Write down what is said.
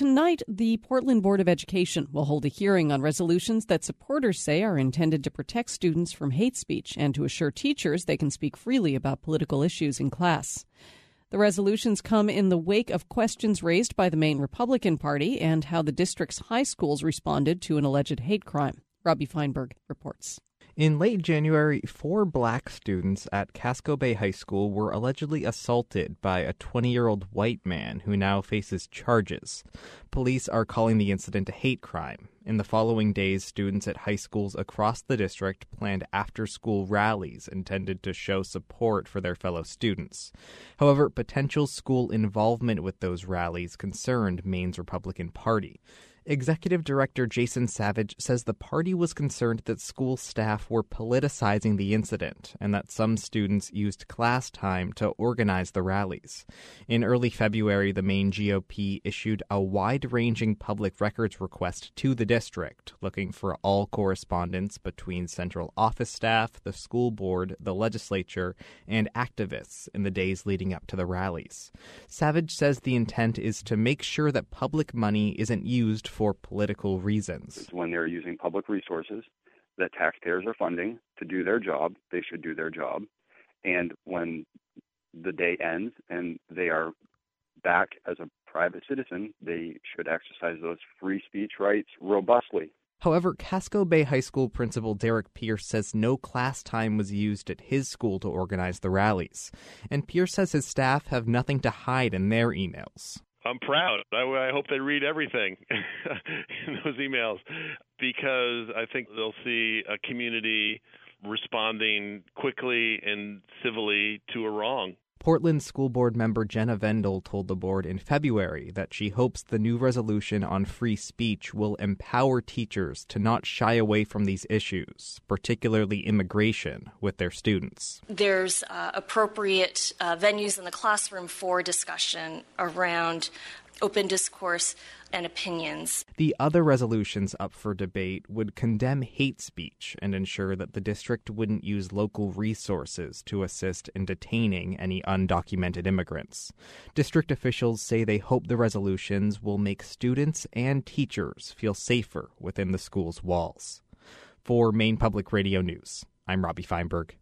tonight, the Portland Board of Education will hold a hearing on resolutions that supporters say are intended to protect students from hate speech and to assure teachers they can speak freely about political issues in class. The resolutions come in the wake of questions raised by the Maine Republican Party and how the district's high schools responded to an alleged hate crime. Robbie Feinberg reports. In late January, 4 black students at Casco Bay High School were allegedly assaulted by a 20-year-old white man who now faces charges. Police are calling the incident a hate crime. In the following days, students at high schools across the district planned after-school rallies intended to show support for their fellow students. However, potential school involvement with those rallies concerned Maine's Republican Party. Executive Director Jason Savage says the party was concerned that school staff were politicizing the incident and that some students used class time to organize the rallies. In early February, the Maine GOP issued a wide-ranging public records request to the district, looking for all correspondence between central office staff, the school board, the legislature, and activists in the days leading up to the rallies. Savage says the intent is to make sure that public money isn't used for political reasons. When they're using public resources that taxpayers are funding to do their job, they should do their job. And when the day ends and they are back as a private citizen, they should exercise those free speech rights robustly. However, Casco Bay High School principal Derek Pierce says no class time was used at his school to organize the rallies. And Pierce says his staff have nothing to hide in their emails. I'm proud. I hope they read everything in those emails because I think they'll see a community responding quickly and civilly to a wrong. Portland School Board member Jenna Vendel told the board in February that she hopes the new resolution on free speech will empower teachers to not shy away from these issues, particularly immigration, with their students. There's appropriate venues in the classroom for discussion around open discourse and opinions. The other resolutions up for debate would condemn hate speech and ensure that the district wouldn't use local resources to assist in detaining any undocumented immigrants. District officials say they hope the resolutions will make students and teachers feel safer within the school's walls. For Maine Public Radio News, I'm Robbie Feinberg.